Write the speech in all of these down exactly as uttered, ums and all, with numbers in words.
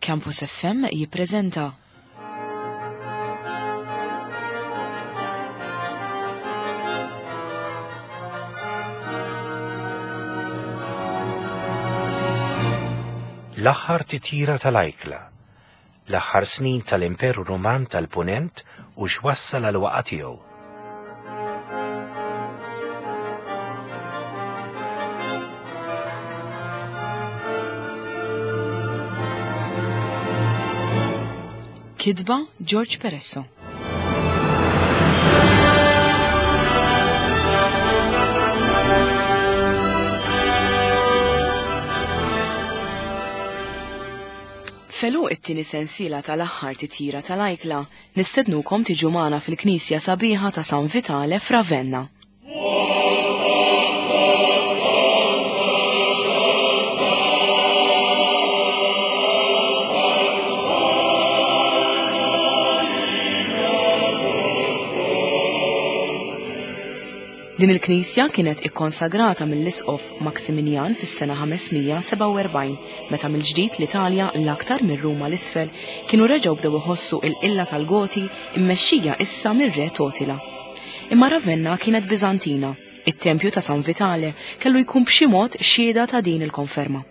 Campus F M jippreżenta L-aħħar titjira tal-Ajkla, l-aħħar snin tal-Imperu Ruman tal-Punent u x'wassal għal waqa' tiegħu. Kitba George Peresso. Felu it-tieni sensiela tal-aħħar titjira tal-Ajkla nistednukom tiġu magħna fil-Knisja sabiħa ta' San Vitale f'Ravenna. Din il-Knisja kienet ikkonsagrata mill-Isqof Maximilian fis-sena ħamesmija seba' u erbgħin meta mill-ġdid l-Italja l-aktar minn Ruma l-isfel kienu reġgħu bdew iħossu l-qilla tal-Goti mmexxija issa mir-Re Totila. Imma Ravenna kienet Biżantina, it-Tempju ta' San Vitale kellu jkun b'xi mod xhieda ta' din il-konferma.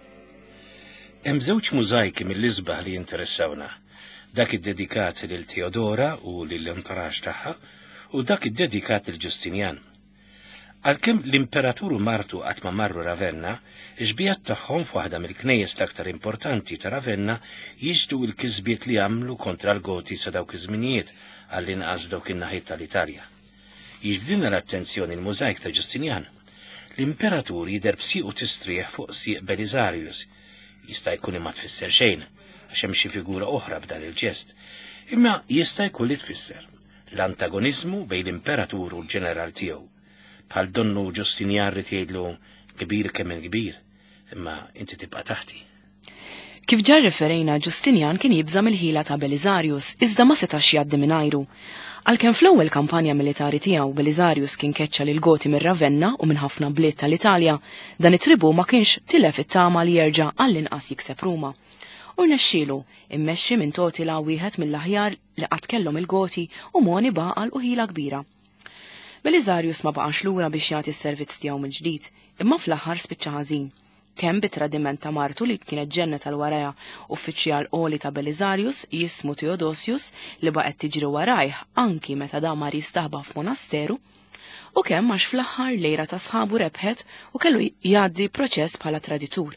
Hemm żewġ mużajki mill-isbaħ li jinteressawna, dak iddedikat lil Teodora u lill-imperaġġ tagħha u dak iddedikat lil Ġustinjan. Għalkemm l-Imperatur Martu qatt ma marru Ravenna, ix-xbijat tagħhom f'waħda mill-knejjes l-aktar importanti ta' Ravenna jiġdu l-kisbiet li għamlu kontra l-Goti sa dawk iż-żminijiet għall-inqas dawk in-naħiet tal-Italja. Jiġbdilna l-attenzjoni l-mużajk ta' Ġustinjan. L-Imperatur jidher b'sieq u tistrieħ fuq sieq Belisarius. Jista' jkun imma tfisser xejn, għax hemm xi figura oħra b'dan il-ġest, imma jista' jkun li tfisser l-antagonizmu bejn l-Imperatur u l-ġeneral tiegħu. Bħal donnu Ġustinjan rid jgħidlu kbir kemm kbir, imma inti tibqa' taħti. Kif ġar referejna Ġustinjan kien jibża mill-ħila ta' Belisarius, iżda ma setax jgħaddi minn ajru. Għalkemm fl-ewwel kampanja militari tiegħu Belisarius kien keċċa lil Goti minn Ravenna u minn ħafna bliet tal-Italja, dan it-tribu ma kienx tilef it-tama li jerġa' għall-inqas jikseb Ruma. U rnexxielu immexxi minn Totila wieħed mill-aħjar li qatt kellhom il-Goti u moni baqal u ħila kbira. Belisarius ma baqax lura biex jagħti s-servizz tiegħu mill-ġdid, imma fl-aħħar spiċċa ħażin. Kemm bit-tradiment ta' Martu li kienet ġenna tal-waraja uffiċjal qoli ta' Belisarius jismu Theodosius li baqgħet tiġri warajh anki meta da mar jistaħba f'monasteru, u kemm għax fl-aħħar lejra ta' sħabu rebħet u kellu jgħaddi proċess bħala traditur.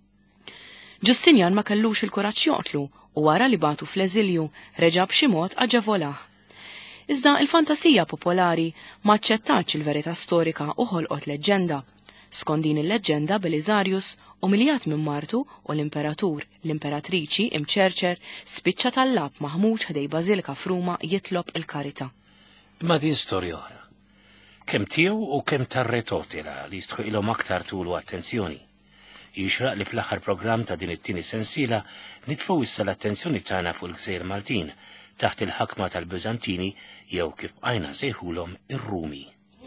Ġustinjan ma kellux il-kuraġġ joqtlu u wara li batu fl-eżilju reġa' b'xi mod aġevolah. Iżda il-fantasija popolari ma ċċettax il-verità storika u ħolqot leġġenda. Skont din il-leġġenda Belisarius, umiljat minn Martu u l-Imperatur, l-Imperatriċi imċerċer spiċċa tal-lab maħmuġ ħdej Bażilika f'Ruma jitlob il-karità. Ma din storja oħra. Kemm tiegħu u kemm tar-Re Totila li jistħu ilhom aktar tul u attenzjoni. Jixraq li fl-aħħar programm ta' din it-tieni sensiela nitfgħu issa l-attenzjoni tagħna fuq il-Gżejjer Maltin taħt il-ħakma tal-Biżantini jew kif bqajna sejħulhom ir-Rumi.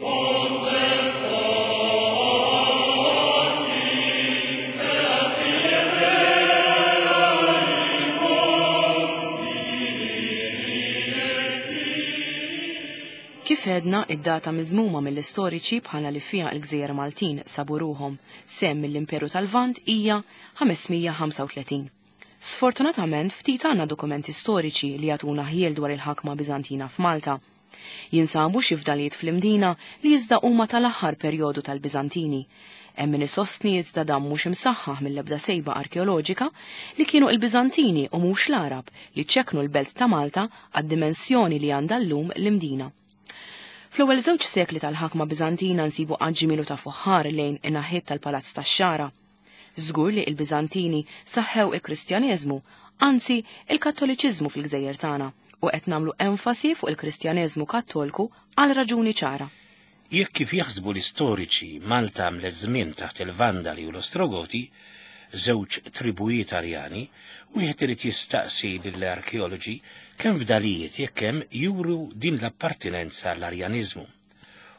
Kif għedna id-data miżmuma mill-istoriċi bħala li fiha l-Gżejjer Maltin sabu ruhom semm mill-Imperu tal-Lvant hija ħamesmija ħamsa u tletin. Sfortunatament ftit għandna dokumenti storiċi li jagħtuna ħiel dwar il-ħakma Biżantina f'Malta. Jinsabu xi fdalijiet fl-imdina li iżda huma tal-aħħar perjodu tal-Biżantini. Hemm min isostni iżda dan mhux imsaħħaħ mill-ebda sejba arkeoloġika li kienu l-Biżantini u mhux l-Arab li ċekknu l-belt ta' Malta għad-dimensjoni li għandha llum l-imdina. Fl-ewwel żewġ sekli tal-ħakma Biżantina nsibu qaġġimilu ta' fuħħar lejn in-naħiet tal-Palazz tax-Xara. Żgur li l-Biżantini saħħew il-Kristjaneżmu, anzi il-Kattoliċiżmu fil-Gżejjer tagħna u qed nagħmlu enfasi fuq il-Kristjaneżmu Kattolku għal raġuni ċara. Jekk kif jaħsbu l-istoriċi Malta mleż-żmien taħt il-Vandali u l-Ostrogoti, żewġ tribujiet Arjani, wieħed irid jistaqsi lill-arkeoloġi kemm fdalijiet jekk hemm juru din l-appartinenza għall-Arjaniżmu.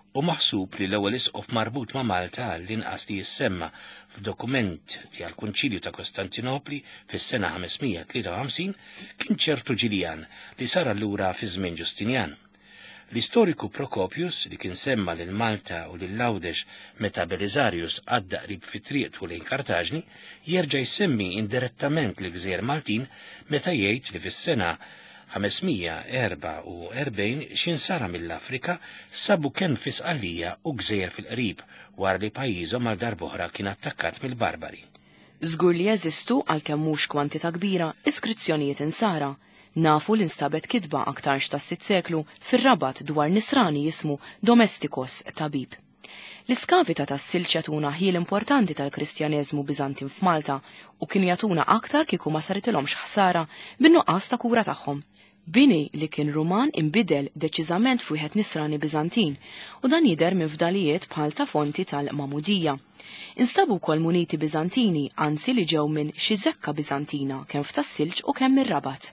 u maħsub li l-ewwel isqof marbut ma' Malta l-inqas li jissemma f'dokument tal-Kunċilju ta' Kostantinopli fis-sena ħamesmija tlieta u ħamsin kien ċertu Ġiljan li sar allura fi żmien Ġustinjan. L-istoriku Procopius li kien semma lil Malta u lil Lawdex meta Belisarius għadda qrib fit-triq lejn Kartaġni jerġa' jsemmi indirettament l gżejjer Maltin meta jgħid li fis-sena ħamesmija erba' u erbgħin xinsara mill-Afrika sabu kemm fi Sqallija u gżejjer fil-qrib wara li pajjiżhom għal darb'oħra kien attakkat mill-Barbari. Żgur li jeżistu għalkemm mhux kwantità kbira iskrizzjonijiet insara. Nafu li nstabet kitba aktarx tas-sitt seklu fir-Rabat dwar nisrani jismu Domestikos tabib. L-iskavi ta' tas-silġ jagħtuna ħiel importanti tal-Kristjaneżmu Biżantin f'Malta u kienu jagħtuna aktar kieku ma saritilhomx ħsara bin-nuqqas ta' kura tagħhom. Bini li kien Ruman imbidel deċiżament f'wieħed nisrani Biżantin u dan jidher minn fdalijiet bħal ta' fonti tal-Mamudija. Instabu wkoll muniti Biżantini anzi li ġew minn xi żekka Biżantina kemm f'tas-silġ u kemm mir-Rabat.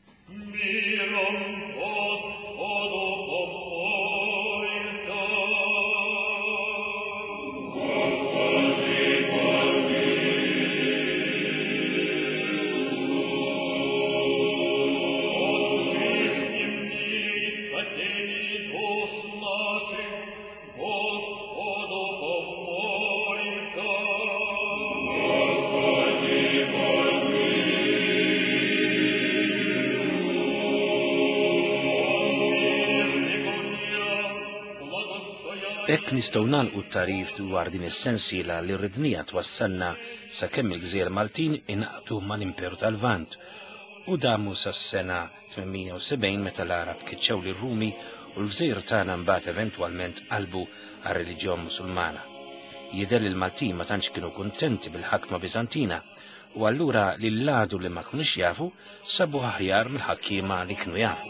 Hekk nistgħu nagħlqu t-tarif dwar din is-sensiela li rridnija twassalna sakemm il-Gżejjer Maltin inaqgħdu mal-Imperu tal-Lvant u damu sas-sena tminmija u sebgħin meta l-Arab kiċċew lir-Rumi u l-Gżejjer tagħna mbagħad eventwalment qalbu għar-reliġjon Musulmana. Jidher li l-Maltin ma tantx kienu kuntenti bil-ħakma Biżantina u allura lil għadu li ma kunux jafu sabu aħjar mill-ħakkiema li kienu jafu.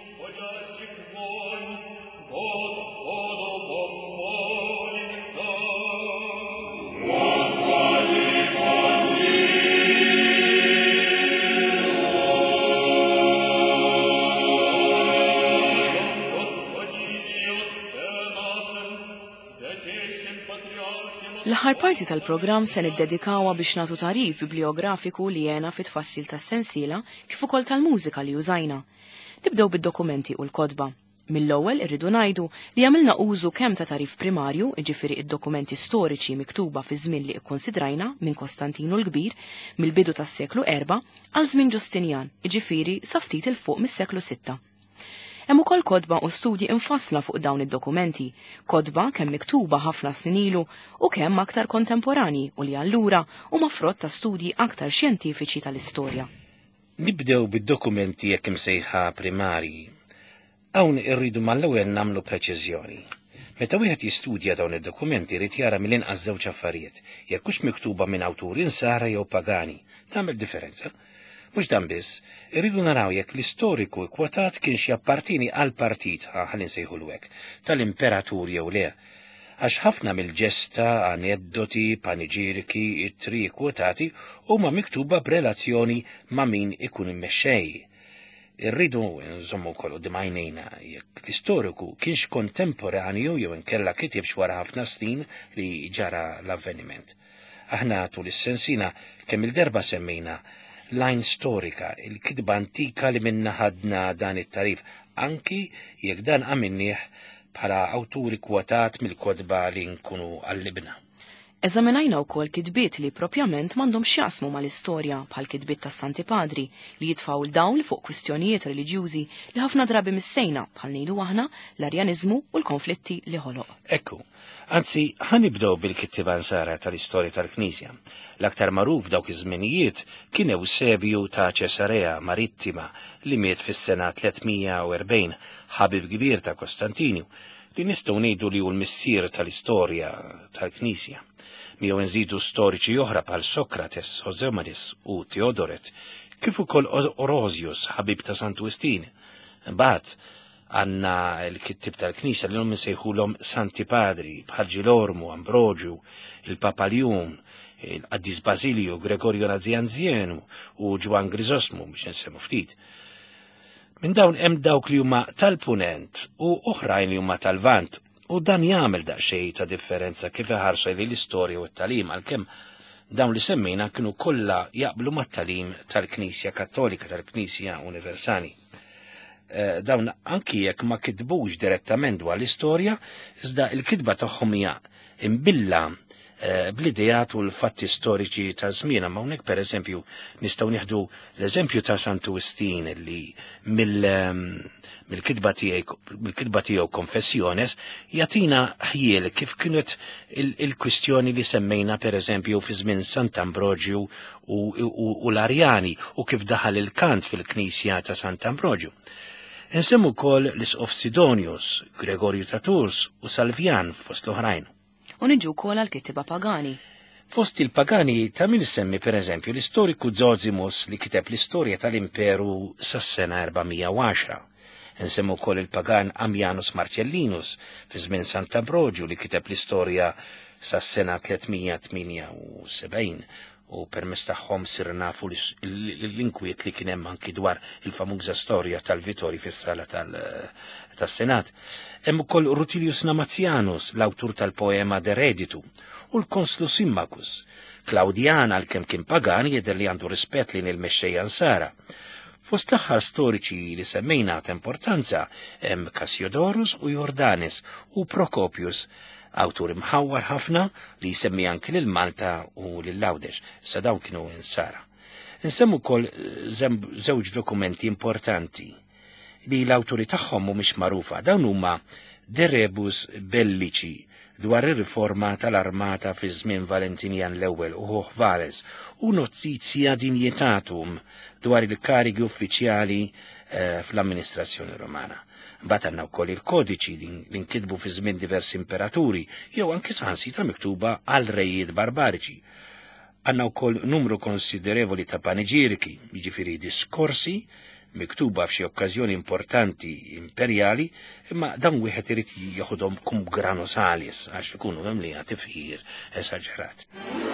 L-aħħar parti tal-programm se niddedikawha biex nagħtu tarif bibliografiku li jena fit-tfassil tas-sensiela kif ukoll tal-mużika li użajna. Nibdew bid-dokumenti u l-kotba. Mill-ewwel irridu ngħidu li għamilna użu kemm ta' tarif primarju, jiġifieri id-dokumenti storiċi miktuba fi żmien li kkonsidrajna minn Kostantinu l-Kbir mill-bidu tas-seklu erba' għal żmien Ġustinjan, jiġifieri sa ftit il fuq mis-seklu sitta. Hemm ukoll kodba u studji infassla fuq dawn id-dokumenti, kodba kemm miktuba ħafna snin ilu u kemm aktar kontemporani u li allura huma frott ta' studji aktar xjentifiċi tal-istorja. Nibdew bid-dokumenti jekk imsejħa primarji. Hawn irridu mal-ewwel nagħmlu preċiżjoni. Meta wieħed jistudja dawn id-dokumenti rid jara mill-inqas żewġ affarijiet, jekk hux miktuba minn awtur insara jew pagani, tagħmel differenza. Mhux dan biss, irridu naraw jekk l-istoriku kwotat kienx jappartini għal partit ħalli nsejħulu hekk tal-imperatur jew le. Għax ħafna mill-ġesta, aneddoti, paniġiriki, ittri kwotati huma miktuba b'relazzjoni ma' min ikun immexxej. Irridu nżommu wkoll quddiem għajnejna jekk l-istoriku kienx kontemporanju jew inkella kitibx wara ħafna snin li ġara l-avveniment. Aħna tul is-sensina kemm il-darba semmejna line storika, il-kidba antika li minna ħadna dan it-tarif, anki jekk dan għamilnieh bħala awturi kwotat mill-kodba li nkunu għallibna. Eżaminajna wkoll kidbiet li propjament m'għandhomx jaqsmu mal-istorja bħal kidbiet tas-Santi Padri li jitfgħu l-dawl fuq kwistjonijiet reliġjużi li ħafna drabi missejna bħal ngħidu aħna l-Arjanizmu u l-konflitti li ħoloq. Ekku, anzi ħanibdew bil-kittiba nsara tal-istorja tal-Knisja. L-aktar magħruf dawk iż-żminijiet kien Ewsebju ta' Ċesarea Marittima li miet fis-sena tlietmija u erbgħin, ħabib kbir ta' Kostantinju li nistgħu ngħidu li hu l-missier tal-istorja tal-Knisja. Miegħu nżidu storiċi oħra bħal Sokrates, Ozemanis u Teodoret, kif ukoll Orosius, ħabib ta' Sant'Ustin. Imbagħad għandna l-kittib tal-Knisja li nhom insejħulhom Santi Padri bħal Ġilormu, Ambrogju, il-Papaljum, il-Qaddis Basilju, Gregorio Nazianzienu u Ġwan Grisosmu biex nsemmu ftit. Minn dawn hemm dawk li huma tal-punent u oħrajn li huma tal-vant U dan jagħmel daqsxejn ta' differenza kif iħarsu li l-istorja u t-talim għalkemm dawn li semmejna kienu kollha jaqblu mat-talim tal-Knisja Kattolika, tal-Knisja Universali. Uh, dawn anki jekk ma kitbux direttament dwar l-istorja, iżda l-kitba tagħhom hija imbilla uh, bl-idejat u l-fatti storiċi ta' żmienha. Ma hawnhekk pereżempju nistgħu nieħdu l-eżempju ta' Sant Wistin li mill um, mill-kitba tiegħi mill-kitba tiegħu Confessiones jagħtina ħjiel kif kienet il-kwistjoni il li semmejna pereżempju fi żmien Sant Ambrogio u, u, u l-Arjani u kif daħal il-kant fil-Knisja ta' Sant Ambrogio. Insemmu wkoll l-Isqof Sidonius, Gregorju ta' Tours u Salvian fost l-oħrajn. U niġu wkoll għall-kittiba pagani. Fost il-pagani ta' min semmi pereżempju l-istoriku Zosimus li kiteb l-istorja tal-Imperu sas-sena erbamija u għaxra. Insemmu wkoll il-pagan Ammianus Marcellinus fi żmien Sant Ambrogio li kiteb l-istorja sas-sena tlietmija tminja u sebgħin u permezz tagħhom sir nafu l-inkwiet li kien hemm anki dwar il-famuża storja tal-Vittori fis-sala tas-Senat. Hemm ukoll Rutilius Namatianus, l-awtur tal-poema De Reditu, u l-Konslu Symmachus. Claudian għalkemm kien pagan jidher li għandu rispett lejn il-mexxejja Ansara. Fost l-aħħar storiċi li semmejna ta' importanza hemm Cassiodorus u Jordanes u Procopius, awtur imħawwar ħafna li jsemmi anki lil Malta u lil Laudex, sa dawn kienu Ansara. Insemmu wkoll żewġ dokumenti importanti li l-awturi tagħhom mhumiex magħrufa, dawn huma De Rebus Bellici dwar ir-riforma tal-armata fi żmien Valentinian l-ewwel u Hoh Vales u Notizia Dignitatum dwar il-karigi uffiċjali eh, fl-amministrazzjoni Romana. Mbagħad għandna wkoll il-kodiċi li nkitbu fi żmien diversi imperaturi jew anke saħansitra miktuba għal rejiet barbariċi. Għandna wkoll numru konsiderevoli ta' paneġiriki, jiġifieri diskorsi miktuba f'xi okkażjoni importanti imperjali, imma dan wieħed irid jieħodhom kum grano salis għax ikunu mimlija tifħir esaġerat.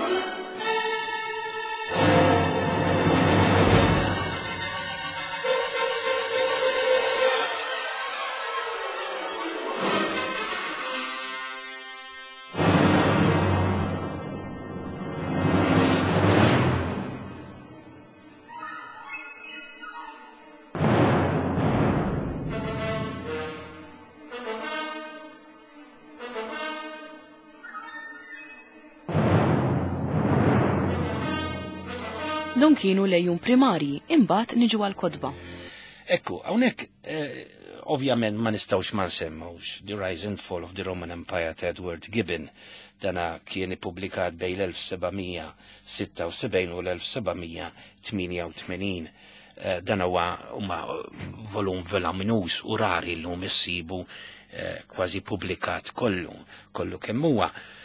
Dawn kienu lejjun primari, imbagħad niġu għall-kotba. Ekku, hawnhekk eh, ovvjament ma nistgħux ma nsemmewx The Rise and Fall of the Roman Empire ta' Edward Gibbon. Dana kien ippubblikat bejn l-elf sebgħamija sitta u sebgħin u l-elf sebgħamija tminja u tmenin. Eh, dan huwa huma volum voluminus u rari llum issibu eh, kważi pubblikat kollu, kollu kemm huwa.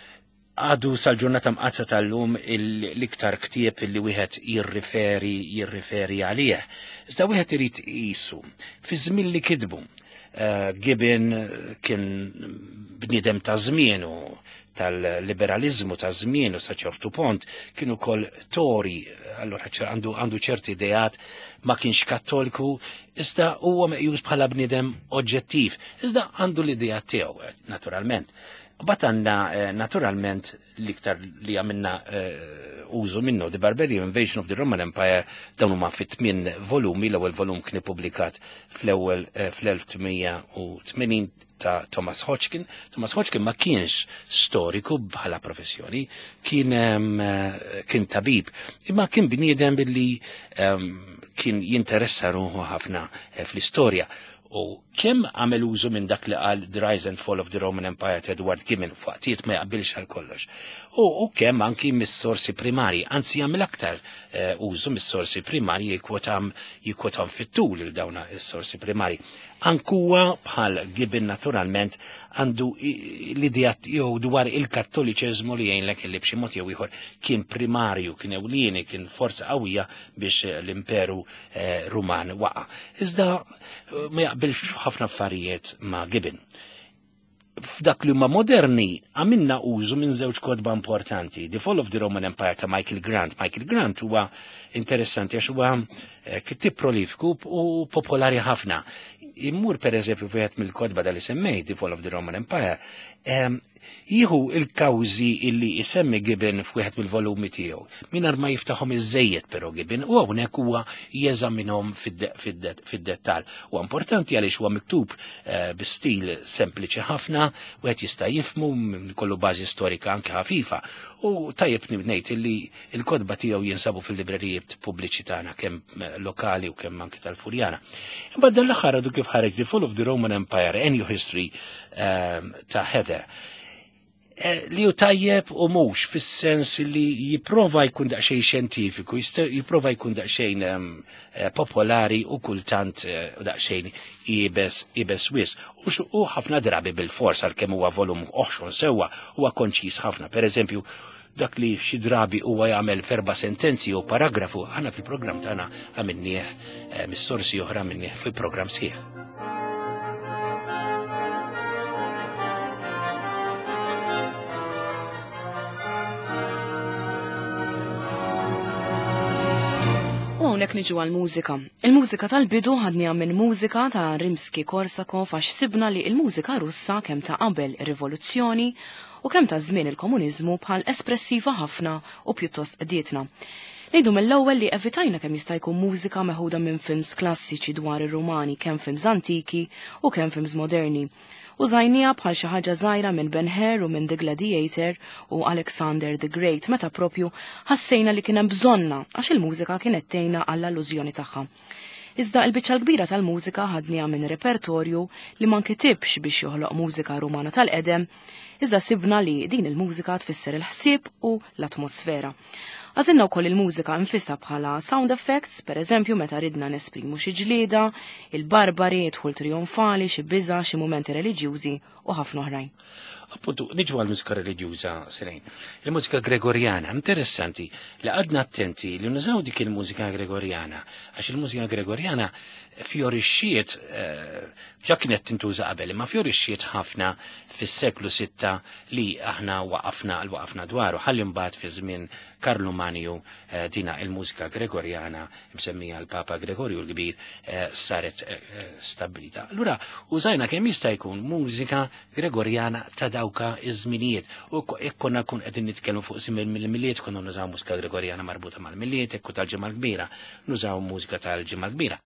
Għadu sal-ġurnata mqazza tal-lum l-iktar ktieb li wieħed jirriferi jirriferi għalih. Iżda wieħed irid qisu fi żmien li kitbu. Uh, Gibbon kien bniedem ta' żmienu tal-liberalizmu ta' żmienu sa ċertu pont, kienu ukoll Tori, allura għandu għandu ċerti ideat, ma kienx kattoliku, iżda huwa meqjus bħala bniedem oġġettiv, iżda għandu l-idea tiegħu naturalment. Bat għandna eh, naturalment l-iktar li għamilna eh, użu minnu The Barbarian Invasion of the Roman Empire dawn huma fit tmien volumi, l-ewwel volum kien ippubblikat fl-ewwel eh, fl-elf tminja u tmenin ta' Thomas Hodgkin. Thomas Hodgkin ma kienx storiku bħala professjoni, kien eh, kien tabib, imma kien bniedem billi eh, kien jinteressa ruħu ħafna eh, fl-istorja. U kemm għamel użu minn dak li qal The Rise and Fall of the Roman Empire ta' Edward Gibbon f'waqtijiet ma jaqbilx għal kollox. U, u kemm anki mis-sorsi primari, anzi għamel aktar uh, użu mis-sorsi primari jikwotam jikwotam fit-tul il dawna is-sorsi primari. Ankuwa bħal Gibbon naturalment għandu l-idea tiegħu dwar il-kattoliċeżmu li jgħinlek li b'xi mod jew ieħor kien primarju, kien ewlieni, kien forza qawwija biex l-Imperu eh, Ruman waqa'. Iżda ma jaqbilx ħafna affarijiet ma' Gibbon. F'dak li huma moderni għamilna użu minn żewġ kodba importanti. The Fall of the Roman Empire ta' Michael Grant. Michael Grant huwa interessanti għax huwa eh, kittib prolifiku u popolari ħafna. immur per eżempju wieħed mill-kodba dal semmej The Fall of the Roman Empire, um, jieħu il-kawżi illi isemmi Gibbon f'wieħed mill-volumi tiegħu. Mingħajr ma jiftaħhom iżejjed però Gibbon u hawnhekk huwa jeżaminhom fid-dettall. Huwa importanti għaliex huwa miktub uh, bi stil sempliċi ħafna, wieħed jista' jifhmu kollu bażi storika anke ħafifa. U tajjeb ngħid illi il-kodba tiegħu jinsabu fil-librerijiet pubbliċi tagħna kemm lokali u kemm anke tal-Furjana. Imbagħad dan l-aħħar għadu kif ħareġ The Fall of the Roman Empire, A New History um, ta' Heather. Li ju tajjeb u mux fis-sens li jiprofa jkun daqxejn xjentifiku, jiprofa jkun daqxejn um, popolari u kultant uh, daqxejn ibes, ibes wis. U ħafna drabi bil-fors għal-kemm huwa volum oħxon sewa huwa konċis ħafna. Per eżempju, dak li xi drabi huwa jagħmel ferba sentenzi u paragrafu, ħana fil-programm tagħna għamilnieh uh, mis-sorsi oħra minnieh fil-programm sħiħ. Hawnhekk niġu għall-mużika. Il-mużika tal-bidu ħadniha minn mużika ta' Rimsky-Korsakov għax sibna li il-mużika Russa kemm ta' qabel ir-rivoluzzjoni u kemm ta' żmien il-komuniżmu bħal espressiva ħafna u pjuttost qdietna. Ngħidu mill-ewwel li evitajna kemm jista' jkun mużika meħuda minn films klassiċi dwar ir-Rumani, kemm films antiki u kemm films moderni. Użajnija bħal xi ħaġa żgħira minn Ben-Hur u minn The Gladiator u Alexander the Great meta propju ħassejna li kien hemm bżonna għax il-mużika kienet tgħinna għall-allużjoni tagħha. Iżda l-biċċa l-kbira tal-mużika ħadniha minn repertorju li ma nkitibx biex joħloq mużika Rumana tal-qedem, iżda sibna li din il-mużika tfisser il-ħsieb u l-atmosfera. Għażilna wkoll il-mużika nfisha bħala sound effects, per eżempju meta ridna nesprimu xi ġlieda, il-barbari, dħul trionfali, xi biża', xi mumenti reliġjużi u ħafna oħrajn. Appuntu, niġu għal-mużika reliġjuża serejn. Il-mużika Gregorjana, interessanti li għadna attenti li nużaw dik il-mużika Gregorjana, għax il-mużika Gregorjana fjorixxiet, ġa kienet tintuża qabel, ma fjorixxiet ħafna fis-seklu sitta li aħna waqafna l waqafna dwaru, ħalli mbagħad fi żmien Karlu Manju dina il-mużika Gregorjana msemmija l-Papa Gregorju l-Kbir saret stabilita. Allura użajna kemm jista' jkun mużika Gregorjana ta' dawka iż-żminijiet. U konna kun qegħdin nitkellmu fuq sim il-milliet konna nużaw mużika Gregorjana marbuta mal-milliet, ekku tal-ġimgħa l-kbira, nużaw mużika tal-ġimgħa l-kbira.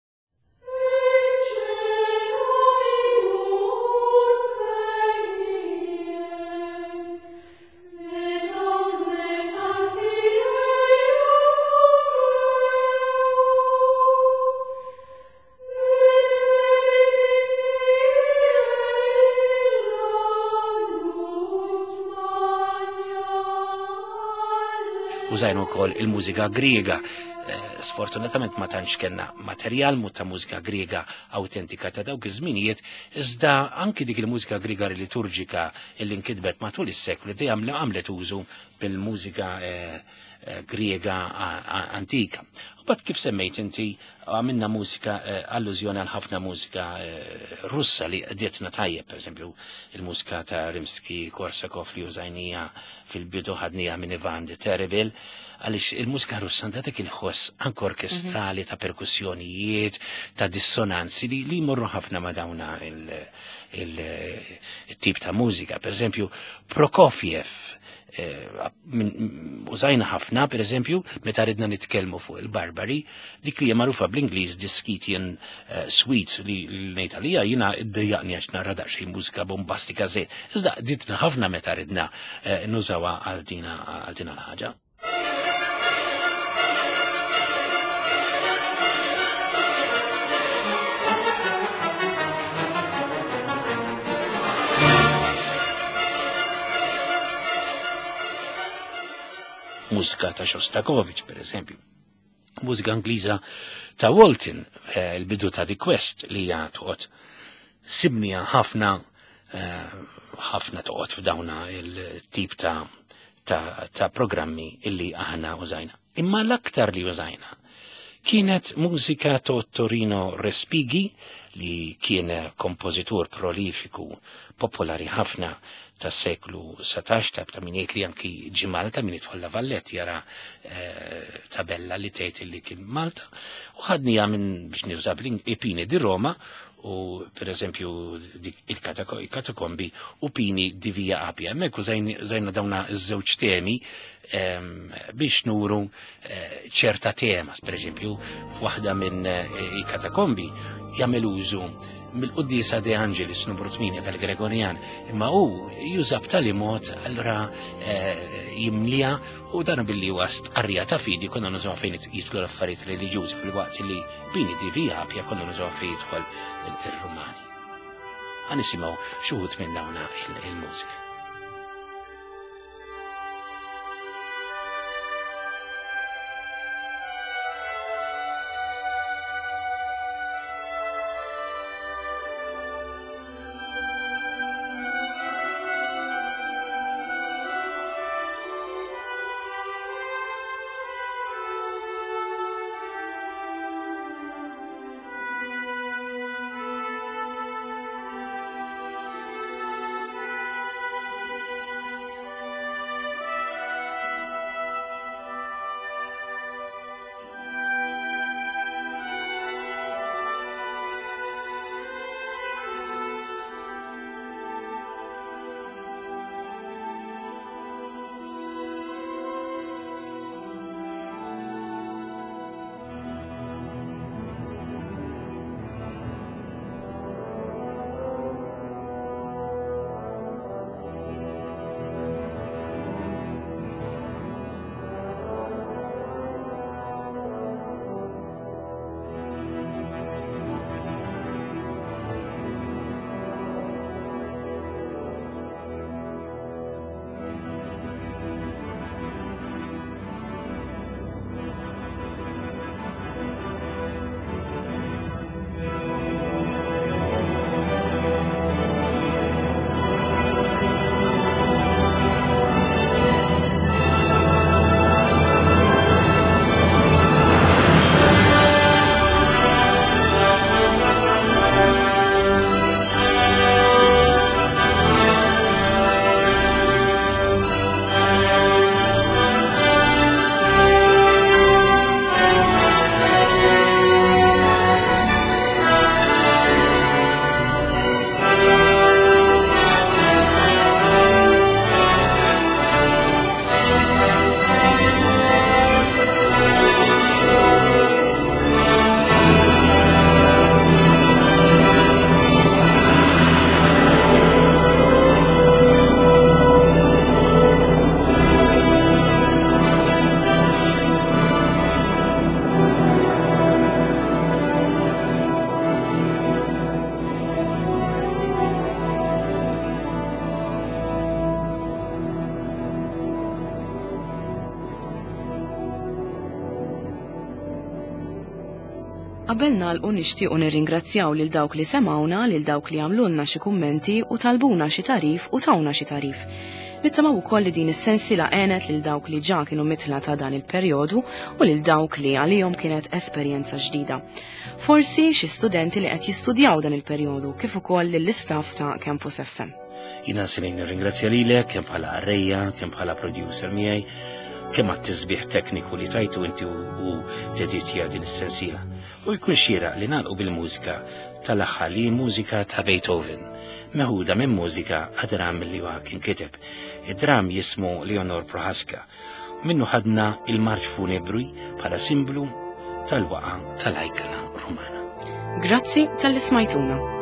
Użajnu wkoll il-mużika Griega. Sfortunatament ma tantx kellna materjal ta' mużika Griega autentika ta' dawk iż-żminijiet, iżda anki dik il-mużika Griega liturġika illi nkitbet matul is-seklu dejjem għamlet użu bil-mużika Griega antika. U bad kif semmejt inti għamilna mużika allużjoni għal ħafna mużika Russa li qdietna tajjeb, per esempio il-mużika ta' Rimsky-Korsakov li użajnija fil-bidu ħadnija minn Ivan the Terrible, għalix il-mużika Russa għandatek il-ħoss anke orkestrali ta' perkussjonijiet, ta' dissonanzi li li morru ħafna ma' dawna il-tip ta' mużika. Per esempio Prokofiev, użajna ħafna, per eżempju, meta ridna nitkellmu fuq il-Barbari, dik li hija magħrufa bl-Ingliż the Scythian Suite li ngħid għalija jiena iddejjaqni għax nara daqsxejn mużika bombastika żejt. Iżda ditna ħafna meta ridna nużawha għal dina l-ħaġa. Mużika ta' Shostakovich, per eżempju. Mużika Angliża ta' Walton, il-bidu ta' The Quest li hija toqgħod sibnija ħafna ħafna toqgħod f'dawna il-tip ta' ta' programmi illi aħna użajna. Imma l-aktar li użajna kienet mużika ta' Torino Respighi li kien kompożitur prolifiku popolari ħafna tas-seklu satax ta' min jgħid li anki ġi Malta min jidħol la Vallett jara tabella li tgħid li kien Malta u ħadnija minn biex niżab Pini di Roma u per eżempju il-katakombi u Pini di Via Appia. Hemmhekk żajna dawna ż-żewġ temi biex nuru ċerta tema, per eżempju f'waħda minn il-katakombi jagħmel użu mill-Qudiesa De Angelis numru tminja tal-Gregorian, imma hu jużab tali mod allura jimlija u dan billi wast qarrija ta' fidi konna nużaw fejn jidħlu l-affarijiet reliġjużi fil-waqt li Pini di Via Appia konna nużaw fejn jidħol ir-Rumani. Ħanisimgħu xi wħud minn dawna il-mużika. Qabel nagħlqu nixtiequ nirringrazzjaw lil dawk li semawna, lil dawk li għamlulna xi kummenti u talbuna xi tarif u tawna xi tarif. Nittamaw ukoll li din is-sensiela għenet lil dawk li ġa kienu mitla ta' dan il-perjodu u lil dawk li għalihom kienet esperjenza ġdida. Forsi xi studenti li qed jistudjaw dan il-perjodu kif ukoll lill-istaff ta' Campus F M. Jina silin nirringrazzja lilek kemm bħala arrejja, kemm bħala producer miegħi, kemm għat-tisbieħ tekniku li tajtu inti u ġeditija din is-sensiela. U jkun xieraq li nagħlqu bil-mużika tal-aħħar li mużika ta' Beethoven, meħuda minn mużika għad-dram li huwa kien kiteb. Id-dram jismu Leonor Prohaska, minnu ħadna il-marċ funebri bħala simbolu tal-waqa tal-ħajkala Rumana. Grazzi tal-ismajtuna.